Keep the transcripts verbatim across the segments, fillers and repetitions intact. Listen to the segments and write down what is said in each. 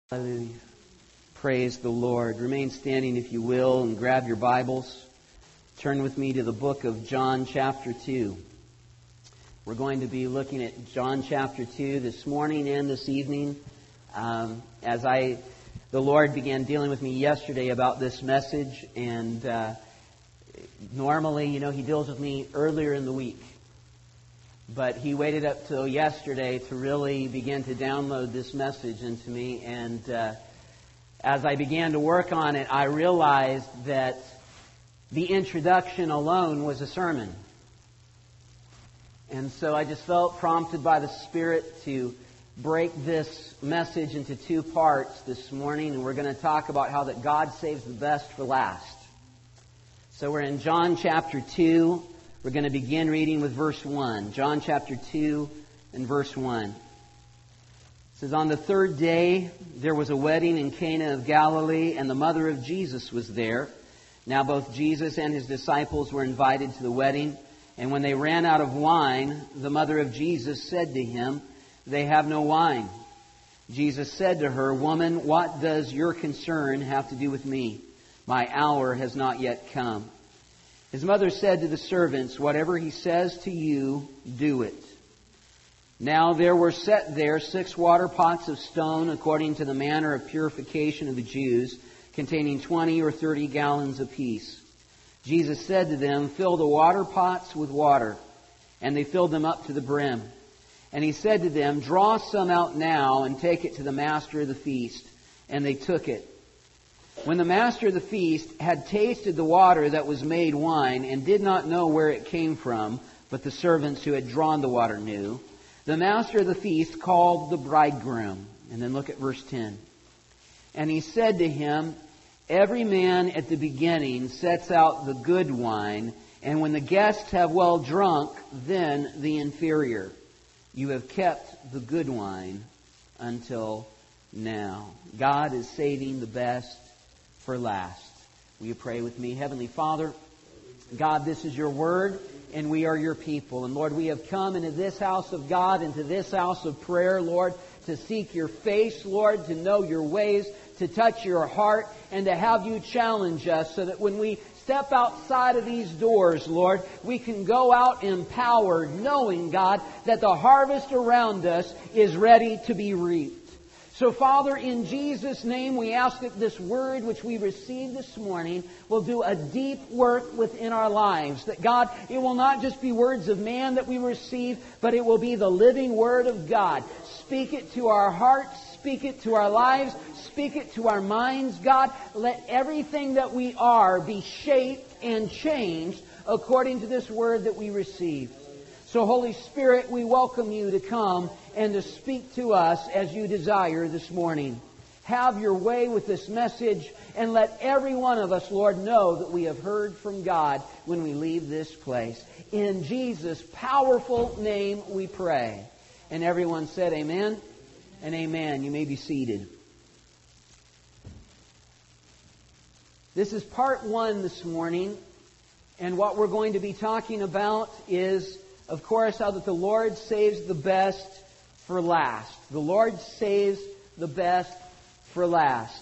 Hallelujah. Praise the Lord. Remain standing if you will and grab your Bibles. Turn with me to the book of John chapter two. We're going to be looking at John chapter two this morning and this evening. Um, as I, the Lord began dealing with me yesterday about this message, and uh, normally, you know, He deals with me earlier in the week. But He waited up till yesterday to really begin to download this message into me. And uh, as I began to work on it, I realized that the introduction alone was a sermon. And so I just felt prompted by the Spirit to break this message into two parts this morning. And we're going to talk about how that God saves the best for last. So we're in John chapter two. We're going to begin reading with verse one. John chapter two and verse one. It says, "On the third day there was a wedding in Cana of Galilee, and the mother of Jesus was there. Now both Jesus and His disciples were invited to the wedding. And when they ran out of wine, the mother of Jesus said to Him, 'They have no wine.' Jesus said to her, 'Woman, what does your concern have to do with me? My hour has not yet come.' His mother said to the servants, 'Whatever He says to you, do it.' Now there were set there six water pots of stone, according to the manner of purification of the Jews, containing twenty or thirty gallons apiece. Jesus said to them, 'Fill the water pots with water.' And they filled them up to the brim. And He said to them, 'Draw some out now and take it to the master of the feast.' And they took it. When the master of the feast had tasted the water that was made wine and did not know where it came from, but the servants who had drawn the water knew, the master of the feast called the bridegroom." And then look at verse ten. "And he said to him, 'Every man at the beginning sets out the good wine, and when the guests have well drunk, then the inferior. You have kept the good wine until now.'" God is saving the best for last. Will you pray with me? Heavenly Father, God, this is your word, and we are your people. And Lord, we have come into this house of God, into this house of prayer, Lord, to seek your face, Lord, to know your ways, to touch your heart, and to have you challenge us so that when we step outside of these doors, Lord, we can go out empowered, knowing, God, that the harvest around us is ready to be reaped. So, Father, in Jesus' name, we ask that this word which we received this morning will do a deep work within our lives. That, God, it will not just be words of man that we receive, but it will be the living Word of God. Speak it to our hearts, speak it to our lives, speak it to our minds, God. Let everything that we are be shaped and changed according to this word that we received. So, Holy Spirit, we welcome you to come and to speak to us as you desire this morning. Have your way with this message, and let every one of us, Lord, know that we have heard from God when we leave this place. In Jesus' powerful name we pray. And everyone said amen and amen. You may be seated. This is part one this morning, and what we're going to be talking about is, of course, how that the Lord saves the best for last. The Lord saves the best for last.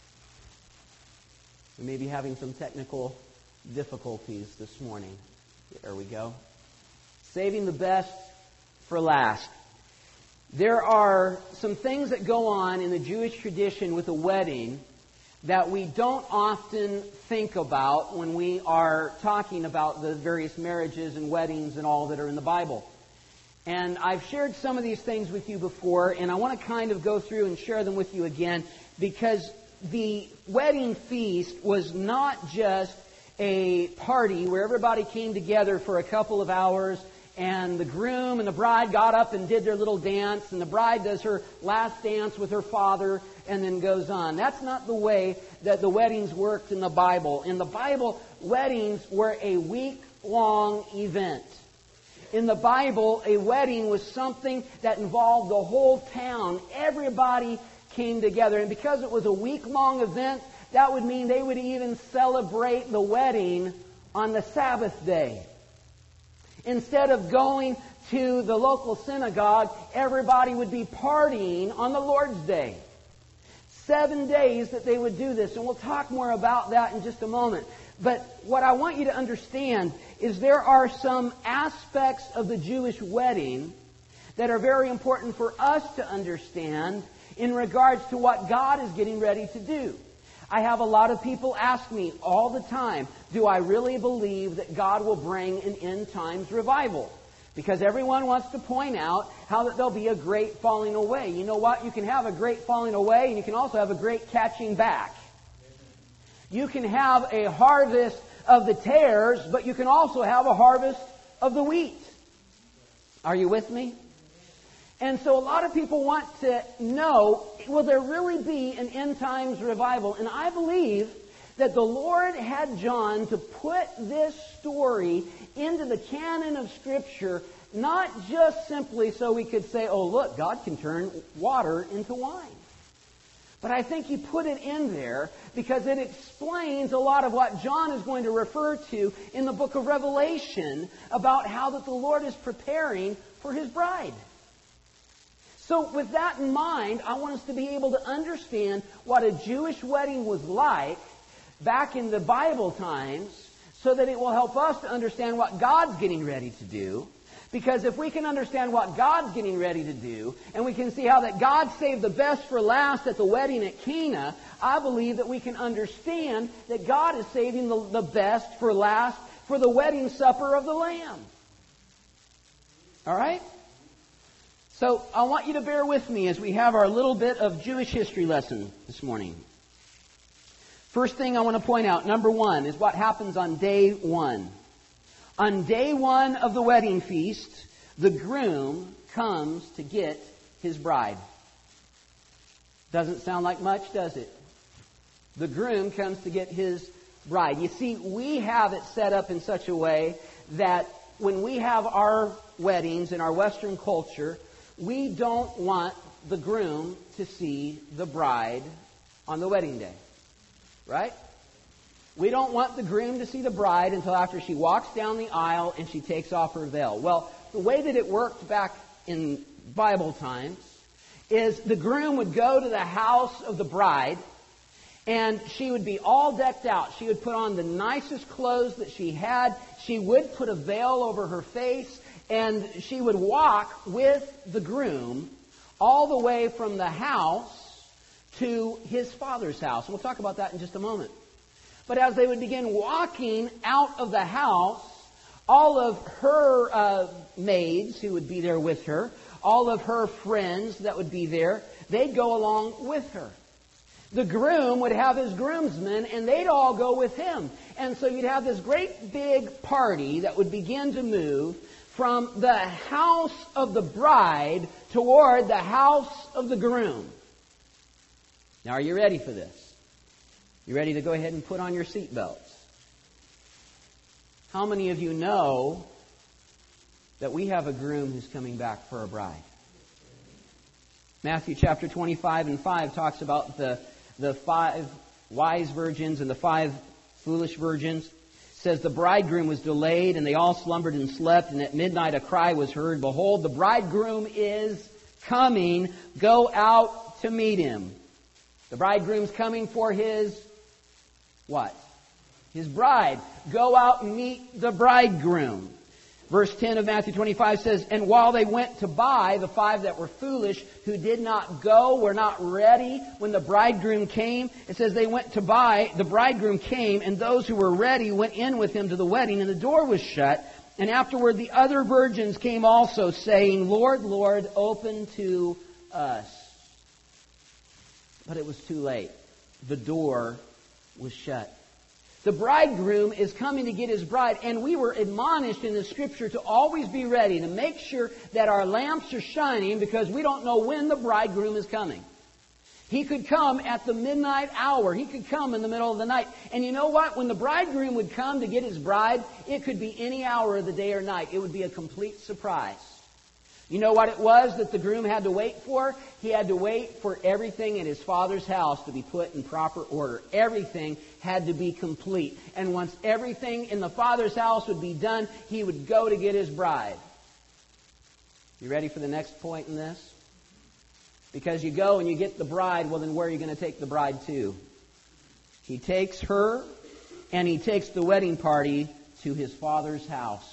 We may be having some technical difficulties this morning. There we go. Saving the best for last. There are some things that go on in the Jewish tradition with a wedding that we don't often think about when we are talking about the various marriages and weddings and all that are in the Bible. And I've shared some of these things with you before, and I want to kind of go through and share them with you again, because the wedding feast was not just a party where everybody came together for a couple of hours and the groom and the bride got up and did their little dance, and the bride does her last dance with her father and then goes on. That's not the way that the weddings worked in the Bible. In the Bible, weddings were a week-long event. In the Bible, a wedding was something that involved the whole town. Everybody came together. And because it was a week-long event, that would mean they would even celebrate the wedding on the Sabbath day. Instead of going to the local synagogue, everybody would be partying on the Lord's Day. Seven days that they would do this. And we'll talk more about that in just a moment. But what I want you to understand is there are some aspects of the Jewish wedding that are very important for us to understand in regards to what God is getting ready to do. I have a lot of people ask me all the time, do I really believe that God will bring an end times revival? Because everyone wants to point out how that there'll be a great falling away. You know what? You can have a great falling away, and you can also have a great catching back. You can have a harvest of the tares, but you can also have a harvest of the wheat. Are you with me? And so a lot of people want to know, will there really be an end times revival? And I believe that the Lord had John to put this story into the canon of Scripture, not just simply so we could say, oh, look, God can turn water into wine. But I think he put it in there because it explains a lot of what John is going to refer to in the book of Revelation about how that the Lord is preparing for His bride. So with that in mind, I want us to be able to understand what a Jewish wedding was like back in the Bible times so that it will help us to understand what God's getting ready to do. Because if we can understand what God's getting ready to do, and we can see how that God saved the best for last at the wedding at Cana, I believe that we can understand that God is saving the, the best for last for the wedding supper of the Lamb. All right? So I want you to bear with me as we have our little bit of Jewish history lesson this morning. First thing I want to point out, number one, is what happens on day one. On day one of the wedding feast, the groom comes to get his bride. Doesn't sound like much, does it? The groom comes to get his bride. You see, we have it set up in such a way that when we have our weddings in our Western culture, we don't want the groom to see the bride on the wedding day. Right? We don't want the groom to see the bride until after she walks down the aisle and she takes off her veil. Well, the way that it worked back in Bible times is the groom would go to the house of the bride and she would be all decked out. She would put on the nicest clothes that she had. She would put a veil over her face and she would walk with the groom all the way from the house to his father's house. We'll talk about that in just a moment. But as they would begin walking out of the house, all of her uh, maids who would be there with her, all of her friends that would be there, they'd go along with her. The groom would have his groomsmen, and they'd all go with him. And so you'd have this great big party that would begin to move from the house of the bride toward the house of the groom. Now, are you ready for this? You ready to go ahead and put on your seatbelts? How many of you know that we have a groom who's coming back for a bride? Matthew chapter twenty-five and five talks about the, the five wise virgins and the five foolish virgins. It says the bridegroom was delayed and they all slumbered and slept, and at midnight a cry was heard, "Behold, the bridegroom is coming. Go out to meet him." The bridegroom's coming for his what? His bride. Go out and meet the bridegroom. Verse ten of Matthew twenty-five says, "And while they went to buy," the five that were foolish, who did not go, were not ready when the bridegroom came, it says they went to buy, the bridegroom came, and those who were ready went in with him to the wedding, and the door was shut. And afterward the other virgins came also, saying, "Lord, Lord, open to us." But it was too late. The door was shut. The bridegroom is coming to get his bride, and we were admonished in the Scripture to always be ready, to make sure that our lamps are shining, because we don't know when the bridegroom is coming. He could come at the midnight hour. He could come in the middle of the night. And you know what? When the bridegroom would come to get his bride, it could be any hour of the day or night. It would be a complete surprise. You know what it was that the groom had to wait for? He had to wait for everything in his father's house to be put in proper order. Everything had to be complete. And once everything in the father's house would be done, he would go to get his bride. You ready for the next point in this? Because you go and you get the bride, well then where are you going to take the bride to? He takes her and he takes the wedding party to his Father's house.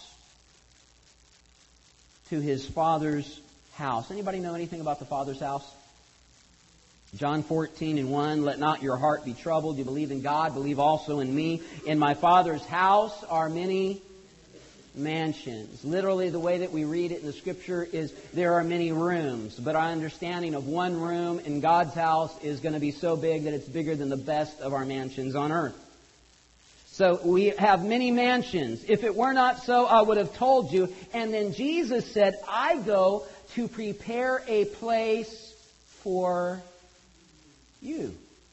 To his Father's house. Anybody know anything about the Father's house? John fourteen and one, let not your heart be troubled. You believe in God, believe also in me. In my Father's house are many mansions. Literally, the way that we read it in the Scripture is there are many rooms. But our understanding of one room in God's house is going to be so big that it's bigger than the best of our mansions on earth. So we have many mansions. If it were not so, I would have told you. And then Jesus said, I go to prepare a place for you.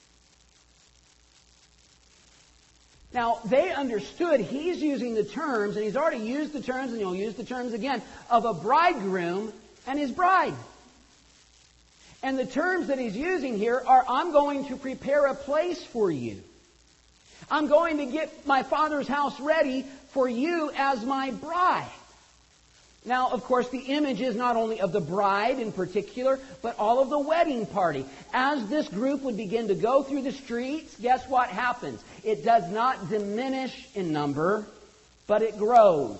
Now, they understood he's using the terms, and he's already used the terms, and he'll use the terms again, of a bridegroom and his bride. And the terms that he's using here are, I'm going to prepare a place for you. I'm going to get my Father's house ready for you as my bride. Now, of course, the image is not only of the bride in particular, but all of the wedding party. As this group would begin to go through the streets, guess what happens? It does not diminish in number, but it grows.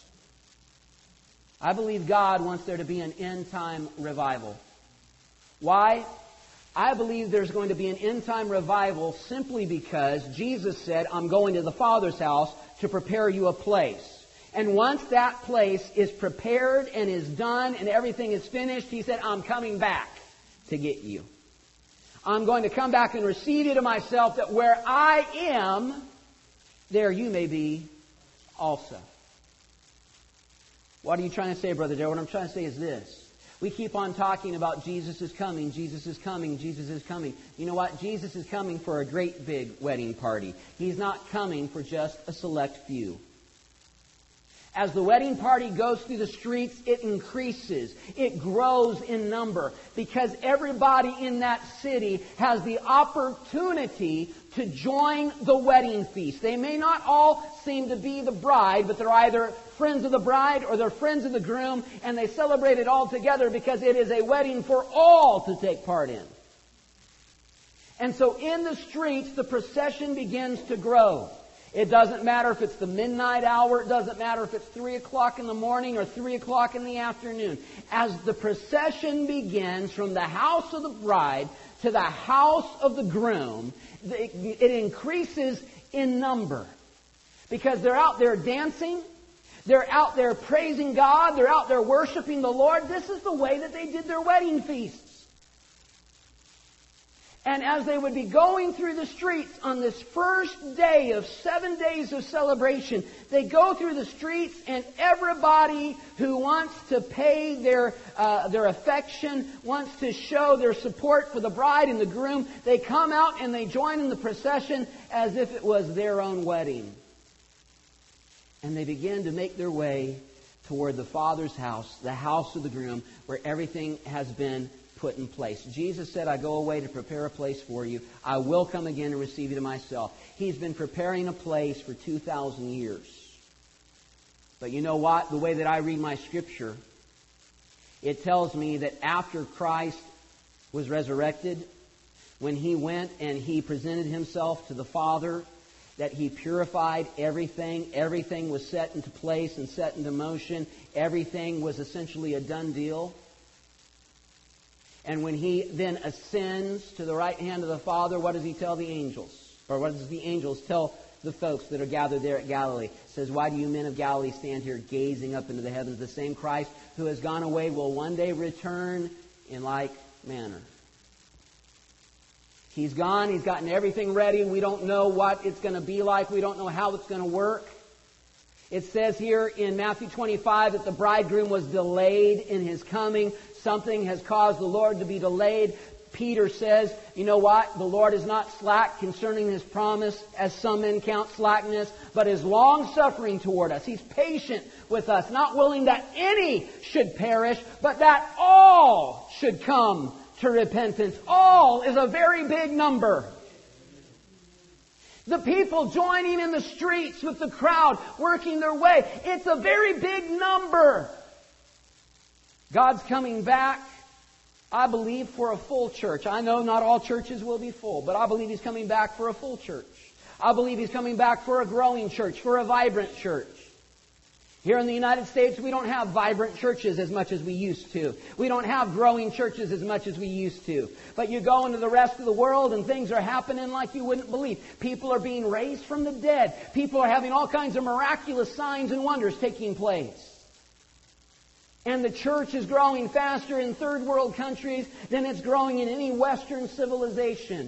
I believe God wants there to be an end-time revival. Why? I believe there's going to be an end-time revival simply because Jesus said, I'm going to the Father's house to prepare you a place. And once that place is prepared and is done and everything is finished, He said, I'm coming back to get you. I'm going to come back and receive you to myself, that where I am, there you may be also. What are you trying to say, Brother Joe? What I'm trying to say is this. We keep on talking about Jesus is coming, Jesus is coming, Jesus is coming. You know what? Jesus is coming for a great big wedding party. He's not coming for just a select few. As the wedding party goes through the streets, it increases. It grows in number. Because everybody in that city has the opportunity to join the wedding feast. They may not all seem to be the bride, but they're either friends of the bride or they're friends of the groom, and they celebrate it all together because it is a wedding for all to take part in. And so in the streets, the procession begins to grow. It doesn't matter if it's the midnight hour. It doesn't matter if it's three o'clock in the morning or three o'clock in the afternoon. As the procession begins from the house of the bride to the house of the groom, it increases in number. Because they're out there dancing. They're out there praising God. They're out there worshiping the Lord. This is the way that they did their wedding feasts. And as they would be going through the streets on this first day of seven days of celebration, they go through the streets, and everybody who wants to pay their uh, their affection, wants to show their support for the bride and the groom, they come out and they join in the procession as if it was their own wedding. And they begin to make their way toward the Father's house, the house of the groom, where everything has been put in place. Jesus said, I go away to prepare a place for you. I will come again and receive you to myself. He's been preparing a place for two thousand years. But you know what? The way that I read my Scripture, it tells me that after Christ was resurrected, when He went and He presented Himself to the Father, that He purified everything. Everything was set into place and set into motion. Everything was essentially a done deal. And when He then ascends to the right hand of the Father, what does He tell the angels? Or what does the angels tell the folks that are gathered there at Galilee? It says, why do you men of Galilee stand here gazing up into the heavens? The same Christ who has gone away will one day return in like manner. He's gone. He's gotten everything ready. We don't know what it's going to be like. We don't know how it's going to work. It says here in Matthew twenty-five that the bridegroom was delayed in His coming. Something has caused the Lord to be delayed. Peter says, you know what? The Lord is not slack concerning His promise, as some men count slackness, but is long-suffering toward us. He's patient with us, not willing that any should perish, but that all should come to repentance. All is a very big number. The people joining in the streets with the crowd, working their way. It's a very big number. God's coming back. I believe for a full church. I know not all churches will be full, but I believe He's coming back for a full church. I believe He's coming back for a growing church, for a vibrant church. Here in the United States, we don't have vibrant churches as much as we used to. We don't have growing churches as much as we used to. But you go into the rest of the world and things are happening like you wouldn't believe. People are being raised from the dead. People are having all kinds of miraculous signs and wonders taking place. And the church is growing faster in third world countries than it's growing in any Western civilization.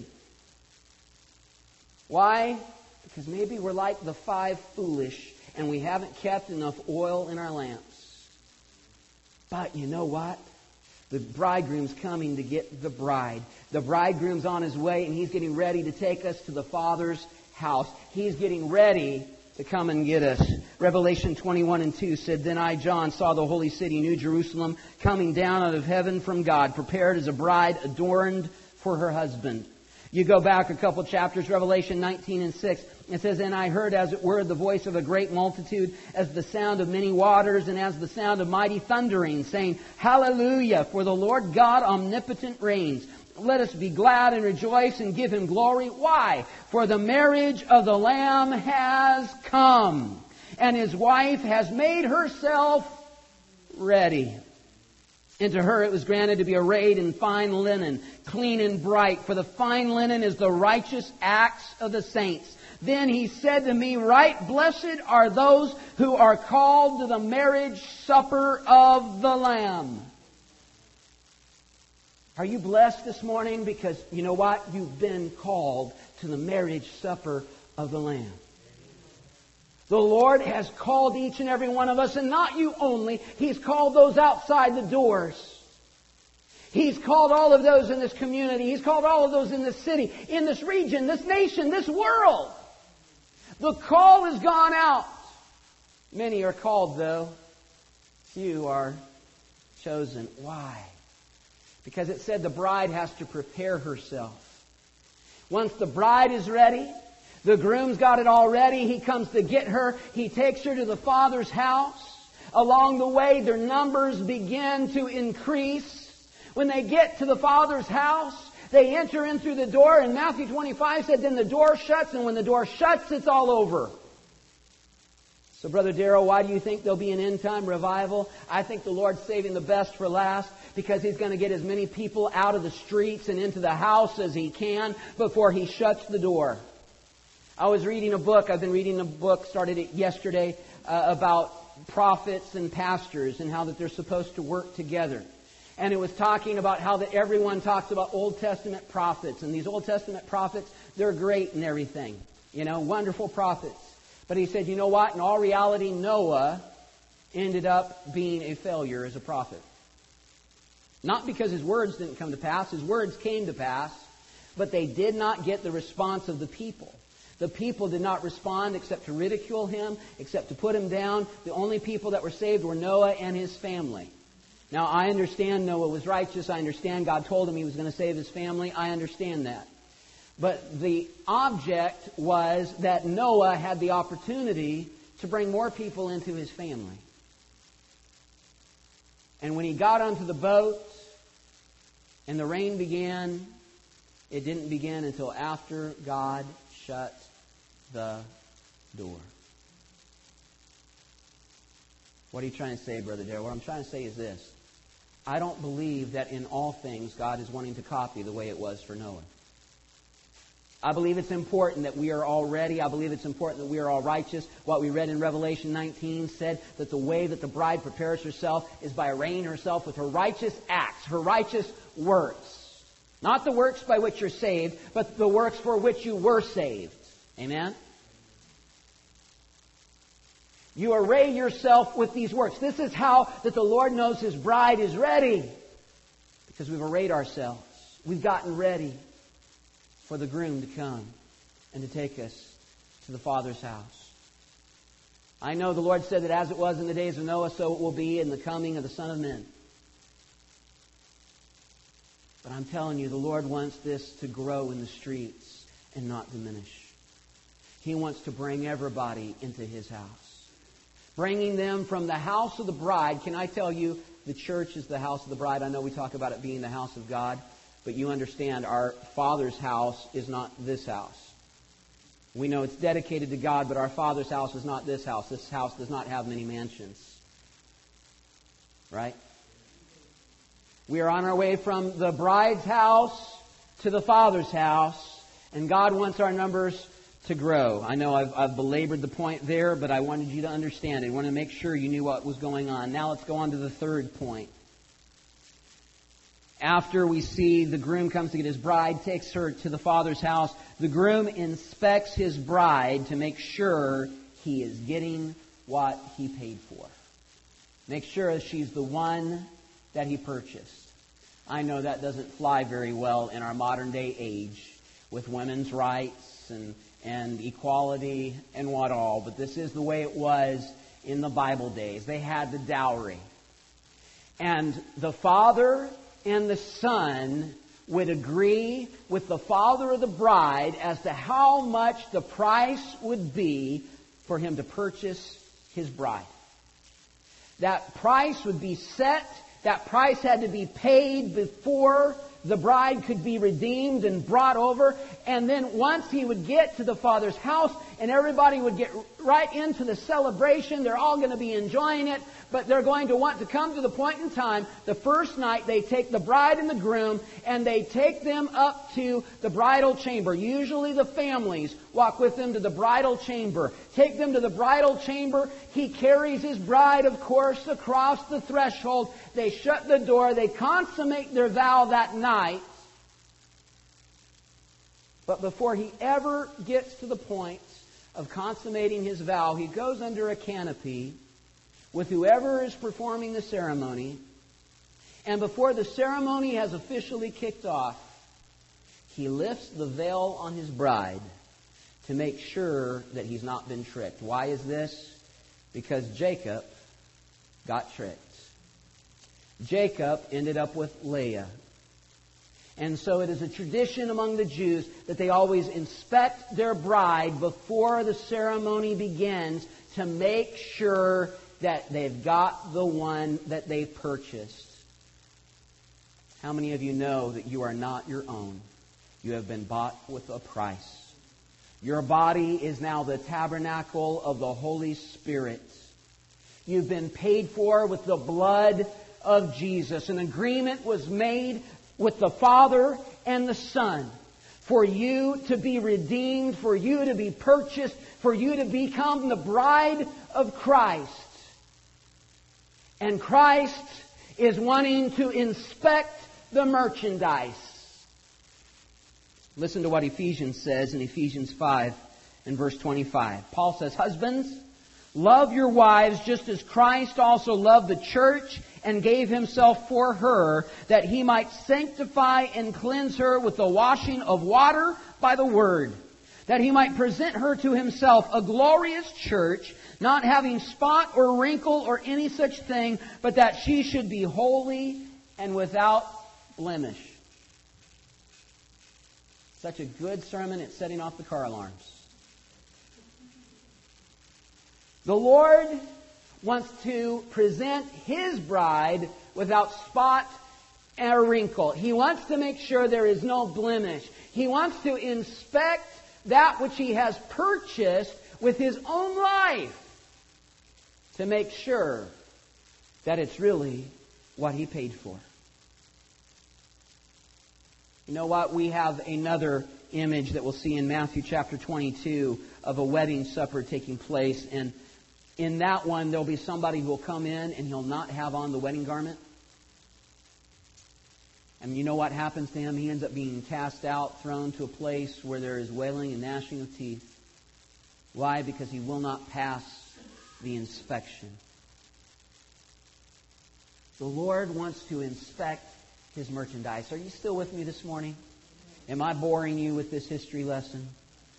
Why? Because maybe we're like the five foolish and we haven't kept enough oil in our lamps. But you know what? The bridegroom's coming to get the bride. The bridegroom's on his way and he's getting ready to take us to the Father's house. He's getting ready to come and get us. Revelation twenty-one and two said, Then I, John, saw the holy city, New Jerusalem, coming down out of heaven from God, prepared as a bride adorned for her husband. You go back a couple chapters, Revelation nineteen and six. It says, And I heard as it were the voice of a great multitude, as the sound of many waters, and as the sound of mighty thundering, saying, Hallelujah, for the Lord God omnipotent reigns. Let us be glad and rejoice and give Him glory. Why? For the marriage of the Lamb has come, and His wife has made herself ready. And to her it was granted to be arrayed in fine linen, clean and bright, for the fine linen is the righteous acts of the saints. Then He said to me, Right blessed are those who are called to the marriage supper of the Lamb. Are you blessed this morning? Because you know what? You've been called to the marriage supper of the Lamb. The Lord has called each and every one of us, and not you only. He's called those outside the doors. He's called all of those in this community. He's called all of those in this city, in this region, this nation, this world. The call has gone out. Many are called, though. Few are chosen. Why? Because it said the bride has to prepare herself. Once the bride is ready, the groom's got it all ready. He comes to get her. He takes her to the Father's house. Along the way, their numbers begin to increase. When they get to the Father's house, they enter in through the door. And Matthew twenty-five said, then the door shuts. And when the door shuts, it's all over. So, Brother Darrell, why do you think there'll be an end-time revival? I think the Lord's saving the best for last, because He's going to get as many people out of the streets and into the house as He can before He shuts the door. I was reading a book, I've been reading a book, started it yesterday, uh, about prophets and pastors and how that they're supposed to work together. And it was talking about how that everyone talks about Old Testament prophets. And these Old Testament prophets, they're great and everything. You know, wonderful prophets. But he said, you know what? In all reality, Noah ended up being a failure as a prophet. Not because his words didn't come to pass. His words came to pass. But they did not get the response of the people. The people did not respond except to ridicule him, except to put him down. The only people that were saved were Noah and his family. Now, I understand Noah was righteous. I understand God told him He was going to save his family. I understand that. But the object was that Noah had the opportunity to bring more people into his family. And when he got onto the boat and the rain began, it didn't begin until after God shut the door. What are you trying to say, Brother Darrell? What I'm trying to say is this. I don't believe that in all things God is wanting to copy the way it was for Noah. I believe it's important that we are all ready. I believe it's important that we are all righteous. What we read in Revelation nineteen said that the way that the bride prepares herself is by arraying herself with her righteous acts, her righteous works. Not the works by which you're saved, but the works for which you were saved. Amen? You array yourself with these works. This is how that the Lord knows His bride is ready. Because we've arrayed ourselves. We've gotten ready for the groom to come and to take us to the Father's house. I know the Lord said that as it was in the days of Noah, so it will be in the coming of the Son of Man. But I'm telling you, the Lord wants this to grow in the streets and not diminish. He wants to bring everybody into His house. Bringing them from the house of the bride, can I tell you, the church is the house of the bride. I know we talk about it being the house of God, but you understand our Father's house is not this house. We know it's dedicated to God, but our Father's house is not this house. This house does not have many mansions. Right? We are on our way from the bride's house to the Father's house, and God wants our numbers to grow. I know I've, I've belabored the point there, but I wanted you to understand it. I wanted to make sure you knew what was going on. Now let's go on to the third point. After we see the groom comes to get his bride, takes her to the Father's house, the groom inspects his bride to make sure he is getting what he paid for. Make sure she's the one that he purchased. I know that doesn't fly very well in our modern day age with women's rights and, and equality and what all, but this is the way it was in the Bible days. They had the dowry. And the father and the son would agree with the father of the bride as to how much the price would be for him to purchase his bride. That price would be set. That price had to be paid before the bride could be redeemed and brought over. And then once he would get to the father's house and everybody would get right into the celebration, they're all going to be enjoying it. But they're going to want to come to the point in time, the first night they take the bride and the groom and they take them up to the bridal chamber. Usually the families walk with them to the bridal chamber. Take them to the bridal chamber. He carries his bride, of course, across the threshold. They shut the door. They consummate their vow that night. But before he ever gets to the point of consummating his vow, he goes under a canopy with whoever is performing the ceremony. And before the ceremony has officially kicked off, he lifts the veil on his bride to make sure that he's not been tricked. Why is this? Because Jacob got tricked. Jacob ended up with Leah. And so it is a tradition among the Jews that they always inspect their bride before the ceremony begins to make sure that they've got the one that they purchased. How many of you know that you are not your own? You have been bought with a price. Your body is now the tabernacle of the Holy Spirit. You've been paid for with the blood of Jesus. An agreement was made with the Father and the Son for you to be redeemed, for you to be purchased, for you to become the bride of Christ. And Christ is wanting to inspect the merchandise. Listen to what Ephesians says in Ephesians five and verse twenty-five. Paul says, "Husbands, love your wives just as Christ also loved the church and gave himself for her, that he might sanctify and cleanse her with the washing of water by the word, that he might present her to himself a glorious church, not having spot or wrinkle or any such thing, but that she should be holy and without blemish." Such a good sermon, it's setting off the car alarms. The Lord wants to present His bride without spot or wrinkle. He wants to make sure there is no blemish. He wants to inspect that which He has purchased with His own life to make sure that it's really what He paid for. You know what? We have another image that we'll see in Matthew chapter twenty-two of a wedding supper taking place. And in that one, there'll be somebody who will come in and he'll not have on the wedding garment. And you know what happens to him? He ends up being cast out, thrown to a place where there is wailing and gnashing of teeth. Why? Because he will not pass the inspection. The Lord wants to inspect His merchandise. Are you still with me this morning? Am I boring you with this history lesson?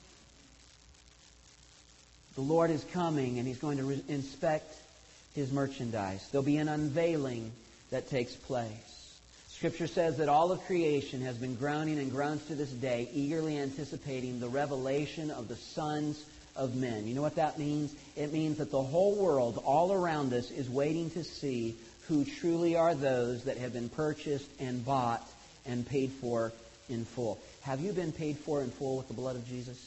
The Lord is coming and He's going to re- inspect His merchandise. There'll be an unveiling that takes place. Scripture says that all of creation has been groaning and groans to this day, eagerly anticipating the revelation of the sons of men. You know what that means? It means that the whole world all around us is waiting to see who truly are those that have been purchased and bought and paid for in full. Have you been paid for in full with the blood of Jesus?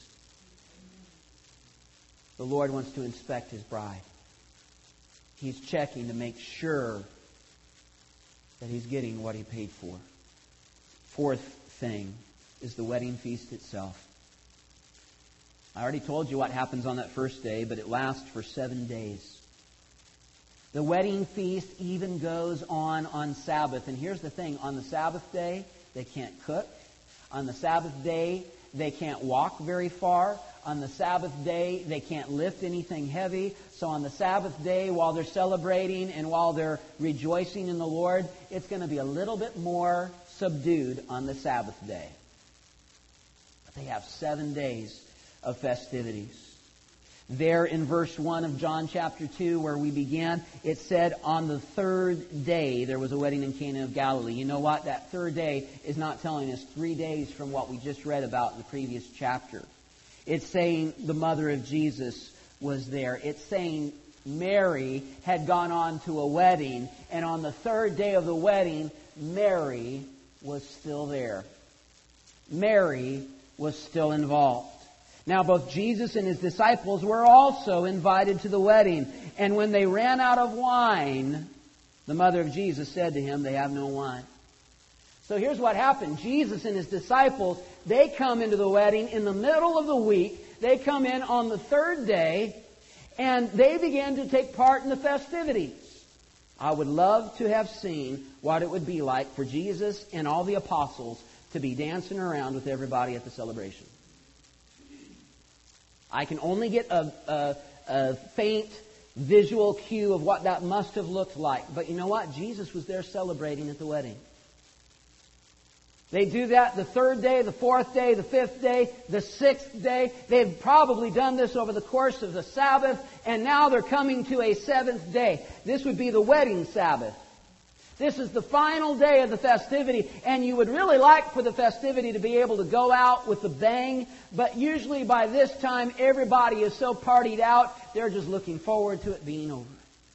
The Lord wants to inspect His bride. He's checking to make sure that He's getting what He paid for. Fourth thing is the wedding feast itself. I already told you what happens on that first day, but it lasts for seven days. The wedding feast even goes on on Sabbath. And here's the thing. On the Sabbath day, they can't cook. On the Sabbath day, they can't walk very far. On the Sabbath day, they can't lift anything heavy. So on the Sabbath day, while they're celebrating and while they're rejoicing in the Lord, it's going to be a little bit more subdued on the Sabbath day. But they have seven days of festivities. There in verse one of John chapter two, where we began, it said on the third day there was a wedding in Cana of Galilee. You know what? That third day is not telling us three days from what we just read about in the previous chapter. It's saying the mother of Jesus was there. It's saying Mary had gone on to a wedding, and on the third day of the wedding, Mary was still there. Mary was still involved. Now, both Jesus and His disciples were also invited to the wedding. And when they ran out of wine, the mother of Jesus said to Him, "They have no wine." So here's what happened. Jesus and His disciples, they come into the wedding in the middle of the week. They come in on the third day, and they began to take part in the festivities. I would love to have seen what it would be like for Jesus and all the apostles to be dancing around with everybody at the celebration. I can only get a, a, a faint visual cue of what that must have looked like. But you know what? Jesus was there celebrating at the wedding. They do that the third day, the fourth day, the fifth day, the sixth day. They've probably done this over the course of the Sabbath, and now they're coming to a seventh day. This would be the wedding Sabbath. This is the final day of the festivity, and you would really like for the festivity to be able to go out with a bang, but usually by this time everybody is so partied out, they're just looking forward to it being over.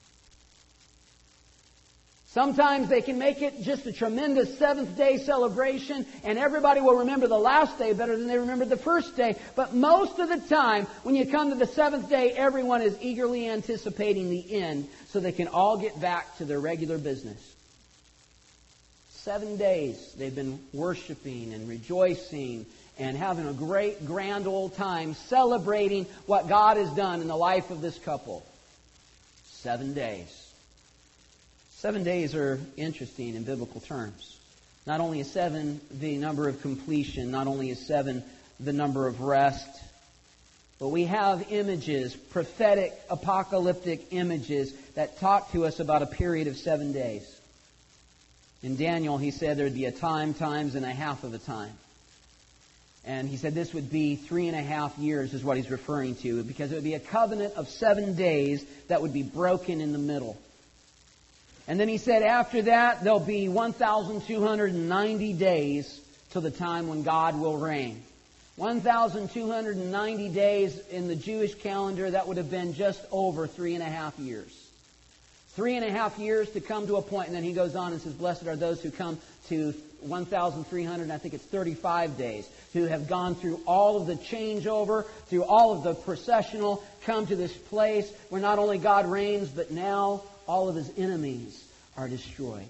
Sometimes they can make it just a tremendous seventh day celebration, and everybody will remember the last day better than they remembered the first day. But most of the time, when you come to the seventh day, everyone is eagerly anticipating the end so they can all get back to their regular business. Seven days they've been worshiping and rejoicing and having a great, grand old time celebrating what God has done in the life of this couple. Seven days. Seven days are interesting in biblical terms. Not only is seven the number of completion, not only is seven the number of rest, but we have images, prophetic, apocalyptic images that talk to us about a period of seven days. In Daniel, he said there would be a time, times, and a half of a time. And he said this would be three and a half years is what he's referring to, because it would be a covenant of seven days that would be broken in the middle. And then he said after that, there'll be one thousand two hundred ninety days till the time when God will reign. one thousand two hundred ninety days in the Jewish calendar, that would have been just over three and a half years. Three and a half years to come to a point, and then he goes on and says, "Blessed are those who come to one thousand three hundred, I think it's thirty-five days, who have gone through all of the changeover, through all of the processional, come to this place where not only God reigns, but now all of His enemies are destroyed."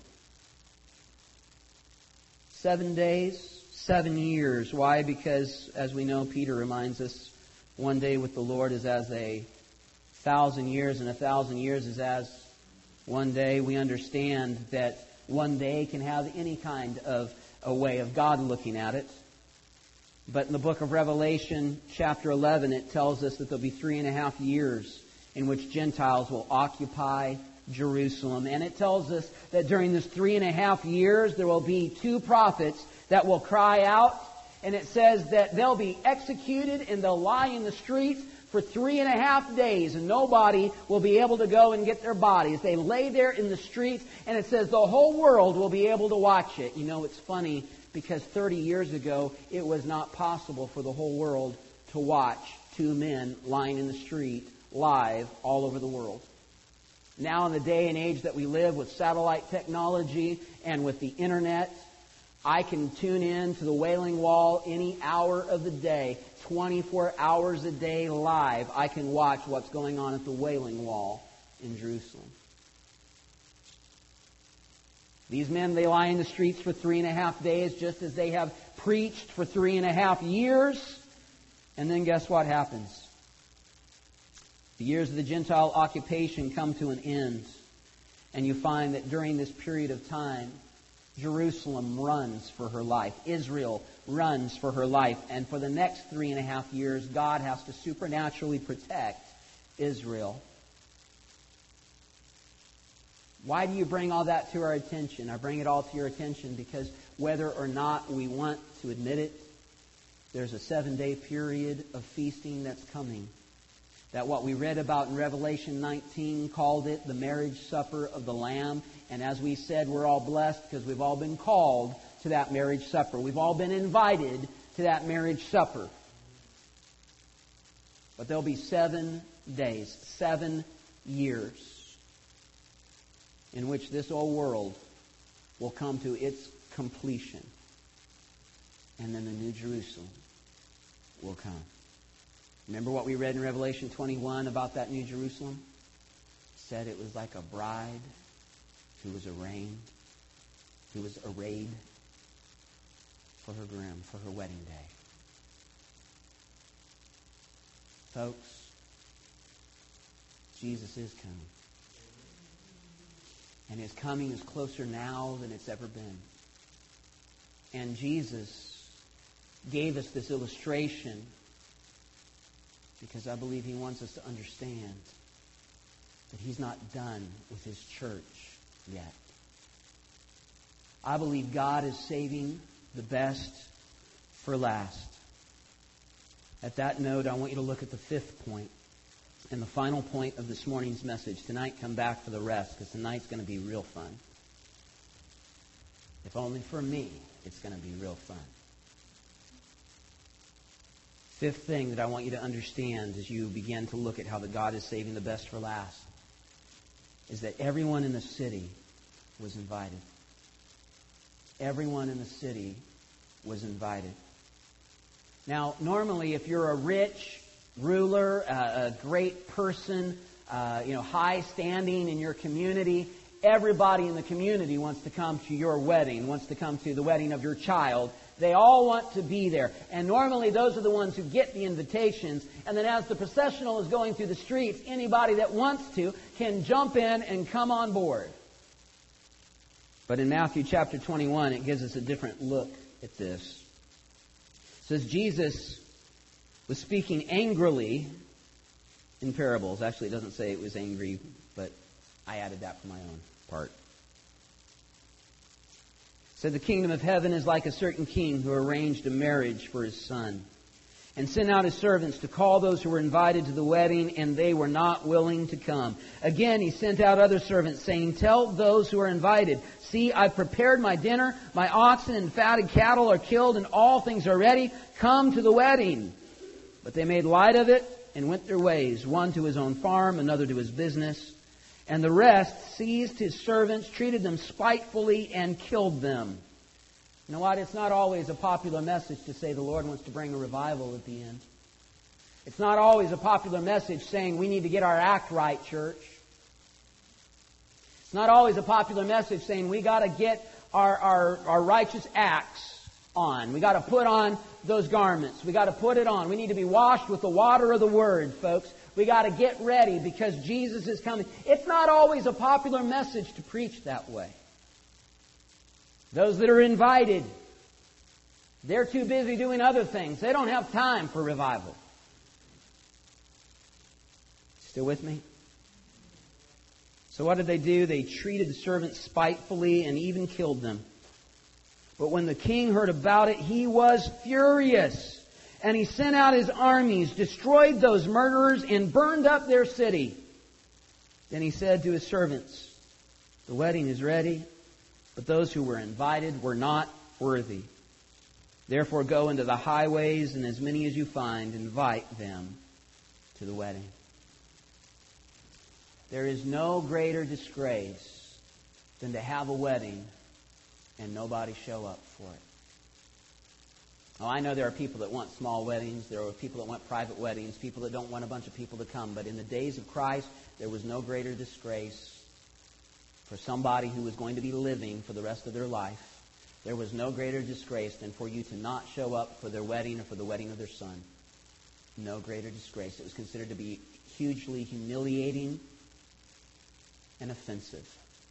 Seven days, seven years. Why? Because, as we know, Peter reminds us, one day with the Lord is as a thousand years, and a thousand years is as one day. We understand that one day can have any kind of a way of God looking at it. But in the book of Revelation, chapter eleven, it tells us that there'll be three and a half years in which Gentiles will occupy Jerusalem. And it tells us that during this three and a half years, there will be two prophets that will cry out. And it says that they'll be executed and they'll lie in the streets for three and a half days, and nobody will be able to go and get their bodies. They lay there in the streets, and it says the whole world will be able to watch it. You know, it's funny because thirty years ago, it was not possible for the whole world to watch two men lying in the street live all over the world. Now in the day and age that we live with satellite technology and with the internet, I can tune in to the Wailing Wall any hour of the day, twenty-four hours a day live. I can watch what's going on at the Wailing Wall in Jerusalem. These men, they lie in the streets for three and a half days, just as they have preached for three and a half years. And then guess what happens? The years of the Gentile occupation come to an end. And you find that during this period of time, Jerusalem runs for her life. Israel runs for her life. And for the next three and a half years, God has to supernaturally protect Israel. Why do you bring all that to our attention? I bring it all to your attention because whether or not we want to admit it, there's a seven-day period of feasting that's coming. That what we read about in Revelation nineteen called it the marriage supper of the Lamb. And as we said, we're all blessed because we've all been called to that marriage supper. We've all been invited to that marriage supper. But there'll be seven days, seven years, in which this old world will come to its completion. And then the New Jerusalem will come. Remember what we read in Revelation twenty-one about that New Jerusalem? It said it was like a bride who was arraigned, who was arrayed for her groom, for her wedding day. Folks, Jesus is coming. And His coming is closer now than it's ever been. And Jesus gave us this illustration because I believe He wants us to understand that He's not done with His church yet. I believe God is saving the best for last. At that note, I want you to look at the fifth point and the final point of this morning's message. Tonight, come back for the rest, because tonight's going to be real fun. If only for me, it's going to be real fun. Fifth thing that I want you to understand as you begin to look at how that God is saving the best for last is that everyone in the city was invited. Everyone in the city was invited. Now, normally, if you're a rich ruler, uh, a great person, uh, you know, high standing in your community, everybody in the community wants to come to your wedding, wants to come to the wedding of your child. They all want to be there. And normally those are the ones who get the invitations. And then as the processional is going through the streets, anybody that wants to can jump in and come on board. But in Matthew chapter twenty-one, it gives us a different look at this. It says Jesus was speaking angrily in parables. Actually, it doesn't say it was angry, but I added that for my own part. It said, the kingdom of heaven is like a certain king who arranged a marriage for his son and sent out his servants to call those who were invited to the wedding, and they were not willing to come. Again, he sent out other servants, saying, tell those who are invited, see, I've prepared my dinner, my oxen and fatted cattle are killed, and all things are ready. Come to the wedding. But they made light of it and went their ways, one to his own farm, another to his business. And the rest seized his servants, treated them spitefully, and killed them. You know what? It's not always a popular message to say the Lord wants to bring a revival at the end. It's not always a popular message saying we need to get our act right, church. It's not always a popular message saying we got to get our, our, our righteous acts on. We got to put on those garments. We got to put it on. We need to be washed with the water of the Word, folks. We got to get ready because Jesus is coming. It's not always a popular message to preach that way. Those that are invited, they're too busy doing other things. They don't have time for revival. Still with me? So what did they do? They treated the servants spitefully and even killed them. But when the king heard about it, he was furious. And he sent out his armies, destroyed those murderers, and burned up their city. Then he said to his servants, the wedding is ready, but those who were invited were not worthy. Therefore go into the highways, and as many as you find, invite them to the wedding. There is no greater disgrace than to have a wedding and nobody show up for it. Oh, I know there are people that want small weddings. There are people that want private weddings, people that don't want a bunch of people to come. But in the days of Christ, there was no greater disgrace for somebody who was going to be living for the rest of their life. There was no greater disgrace than for you to not show up for their wedding or for the wedding of their son. No greater disgrace. It was considered to be hugely humiliating and offensive.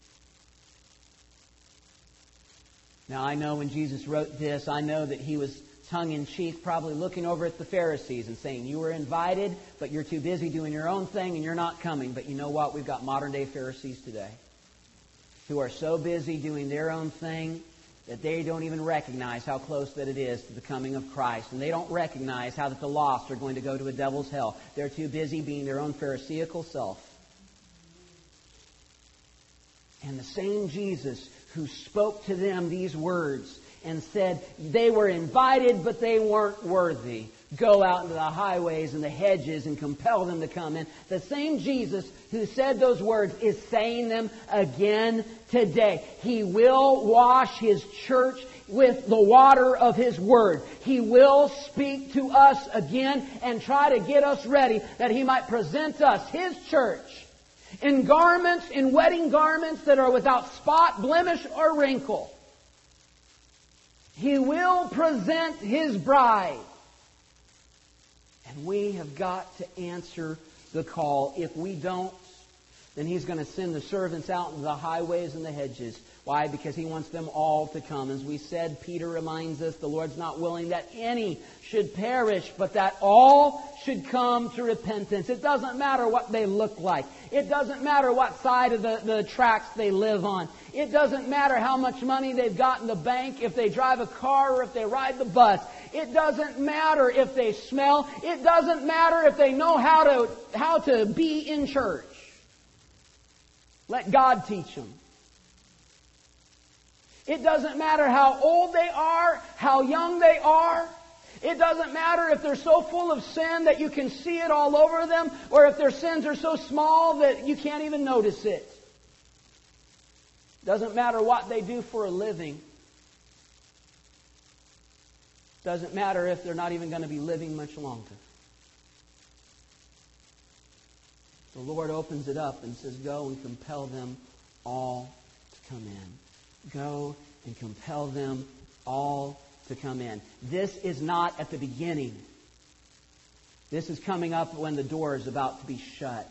Now, I know when Jesus wrote this, I know that he was tongue-in-cheek, probably looking over at the Pharisees and saying, you were invited, but you're too busy doing your own thing and you're not coming. But you know what? We've got modern-day Pharisees today who are so busy doing their own thing that they don't even recognize how close that it is to the coming of Christ. And they don't recognize how that the lost are going to go to a devil's hell. They're too busy being their own Pharisaical self. And the same Jesus who spoke to them these words and said they were invited but they weren't worthy. Go out into the highways and the hedges and compel them to come in. The same Jesus who said those words is saying them again today. He will wash His church with the water of His Word. He will speak to us again and try to get us ready that He might present us, His church, in garments, in wedding garments that are without spot, blemish, or wrinkle. He will present His bride. And we have got to answer the call. If we don't, then He's going to send the servants out into the highways and the hedges. Why? Because He wants them all to come. As we said, Peter reminds us the Lord's not willing that any should perish, but that all should come to repentance. It doesn't matter what they look like. It doesn't matter what side of the, the tracks they live on. It doesn't matter how much money they've got in the bank, if they drive a car or if they ride the bus. It doesn't matter if they smell. It doesn't matter if they know how to, how to be in church. Let God teach them. It doesn't matter how old they are, how young they are. It doesn't matter if they're so full of sin that you can see it all over them, or if their sins are so small that you can't even notice it. It doesn't matter what they do for a living. It doesn't matter if they're not even going to be living much longer. The Lord opens it up and says, go and compel them all to come in. Go and compel them all to come in. This is not at the beginning. This is coming up when the door is about to be shut.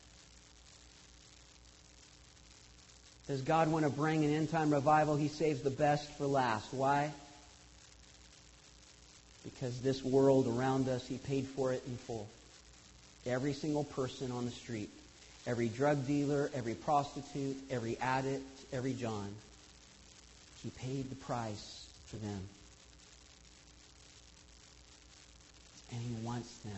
Does God want to bring an end-time revival? He saves the best for last. Why? Because this world around us, He paid for it in full. Every single person on the street, every drug dealer, every prostitute, every addict, every John, He paid the price for them. And He wants them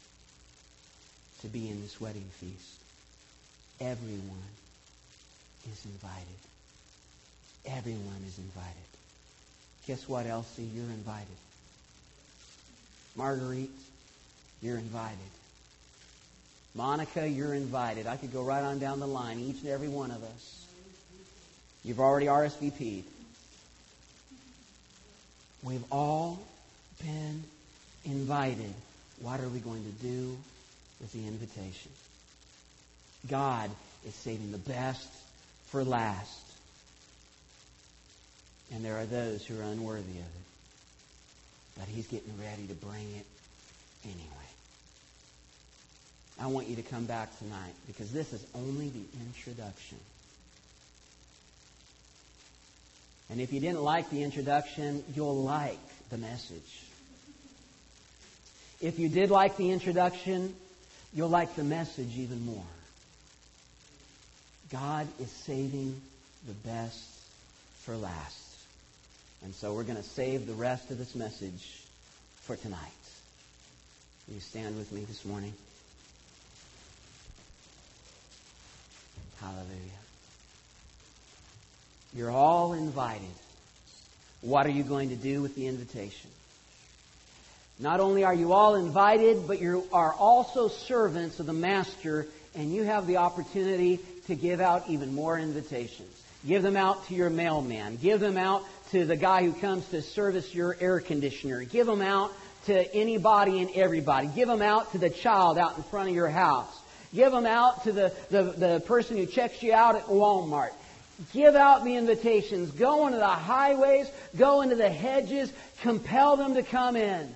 to be in this wedding feast. Everyone is invited. Everyone is invited. Guess what, Elsie? You're invited. Marguerite, you're invited. Monica, you're invited. I could go right on down the line, each and every one of us. You've already R S V P'd. We've all been invited. What are we going to do with the invitation? God is saving the best for last. And there are those who are unworthy of it. But He's getting ready to bring it anyway. I want you to come back tonight because this is only the introduction. And if you didn't like the introduction, you'll like the message. If you did like the introduction, you'll like the message even more. God is saving the best for last. And so we're going to save the rest of this message for tonight. Will you stand with me this morning? Hallelujah. You're all invited. What are you going to do with the invitation? Not only are you all invited, but you are also servants of the Master, And you have the opportunity to give out even more invitations. Give them out to your mailman. Give them out to the guy who comes to service your air conditioner. Give them out to anybody and everybody. Give them out to the child out in front of your house. Give them out to the, the, the person who checks you out at Walmart. Give out the invitations. Go into the highways. Go into the hedges. Compel them to come in.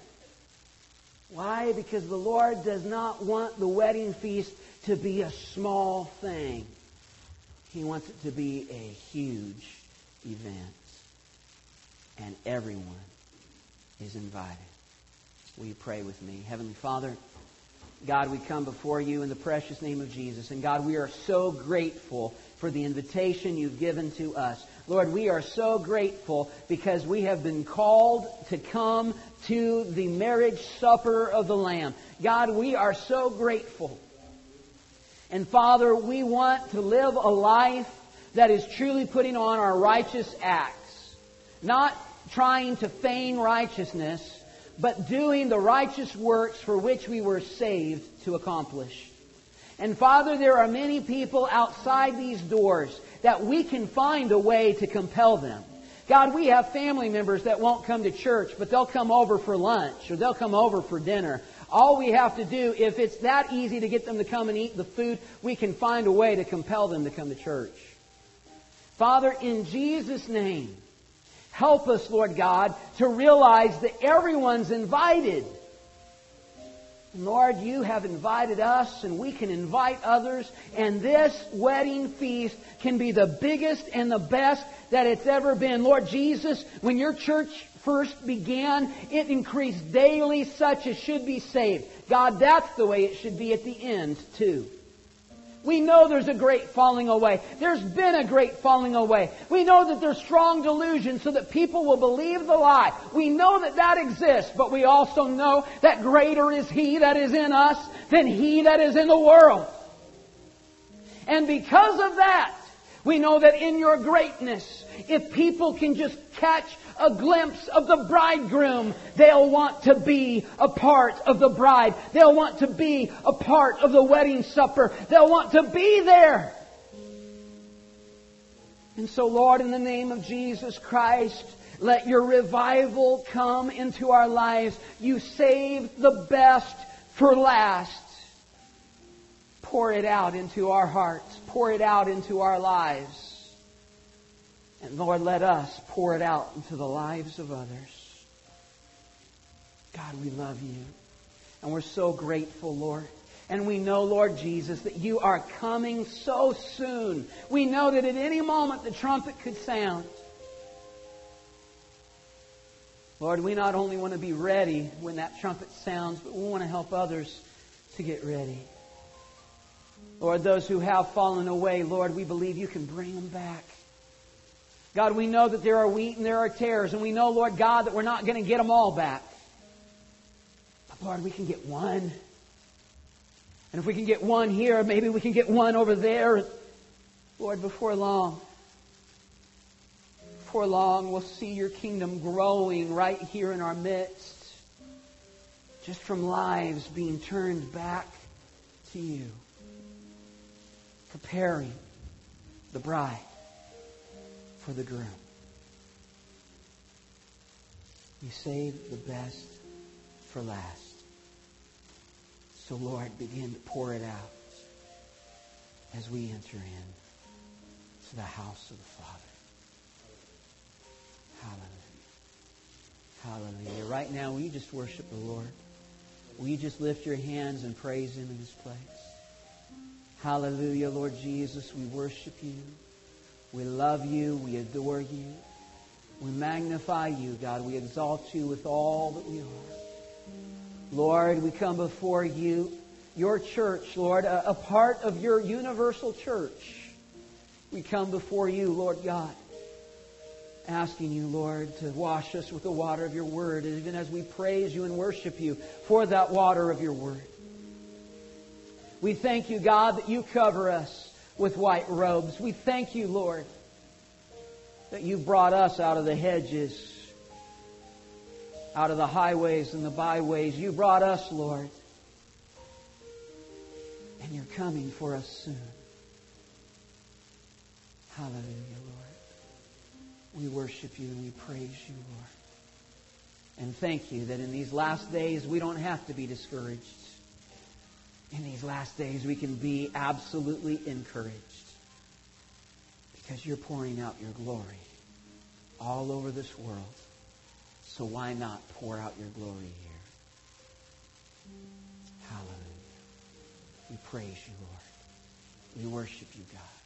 Why? Because the Lord does not want the wedding feast to be a small thing. He wants it to be a huge event. And everyone is invited. Will you pray with me? Heavenly Father, God, we come before you in the precious name of Jesus. And God, we are so grateful for the invitation you've given to us. Lord, we are so grateful because we have been called to come to the marriage supper of the Lamb. God, we are so grateful. And Father, we want to live a life that is truly putting on our righteous acts. Not trying to feign righteousness, but doing the righteous works for which we were saved to accomplish. And Father, there are many people outside these doors that we can find a way to compel them. God, we have family members that won't come to church, but they'll come over for lunch or they'll come over for dinner. All we have to do, if it's that easy to get them to come and eat the food, we can find a way to compel them to come to church. Father, in Jesus' name, help us, Lord God, to realize that everyone's invited. Lord, you have invited us and we can invite others. And this wedding feast can be the biggest and the best that it's ever been. Lord Jesus, when your church first began, it increased daily such as should be saved. God, that's the way it should be at the end too. We know there's a great falling away. There's been a great falling away. We know that there's strong delusion so that people will believe the lie. We know that that exists, but we also know that greater is He that is in us than he that is in the world. And because of that, we know that in your greatness, if people can just catch a glimpse of the bridegroom, they'll want to be a part of the bride. They'll want to be a part of the wedding supper. They'll want to be there. And so, Lord, in the name of Jesus Christ, let your revival come into our lives. You saved the best for last. Pour it out into our hearts. Pour it out into our lives. And Lord, let us pour it out into the lives of others. God, we love you. And we're so grateful, Lord. And we know, Lord Jesus, that you are coming so soon. We know that at any moment the trumpet could sound. Lord, we not only want to be ready when that trumpet sounds, but we want to help others to get ready. Lord, those who have fallen away, Lord, we believe you can bring them back. God, we know that there are wheat and there are tares. And we know, Lord God, that we're not going to get them all back. But Lord, we can get one. And if we can get one here, maybe we can get one over there. Lord, before long, before long, we'll see your kingdom growing right here in our midst. Just from lives being turned back to you. Preparing the bride for the groom. You saved the best for last. So, Lord, begin to pour it out as we enter in to the house of the Father. Hallelujah. Hallelujah. Right now, will you just worship the Lord? Will you just lift your hands and praise Him in this place? Hallelujah, Lord Jesus, we worship you. We love you. We adore you. We magnify you, God. We exalt you with all that we are. Lord, we come before you, your church, Lord, a, a part of your universal church. We come before you, Lord God, asking you, Lord, to wash us with the water of your word, even as we praise you and worship you for that water of your word. We thank you, God, that you cover us with white robes. We thank you, Lord, that you brought us out of the hedges, out of the highways and the byways. You brought us, Lord. And And you're coming for us soon. Hallelujah, Lord. We worship you and we praise you, Lord. And thank you that in these last days we don't have to be discouraged. In these last days we can be absolutely encouraged. Because you're pouring out your glory all over this world. So why not pour out your glory here? Hallelujah. We praise you, Lord. We worship you, God.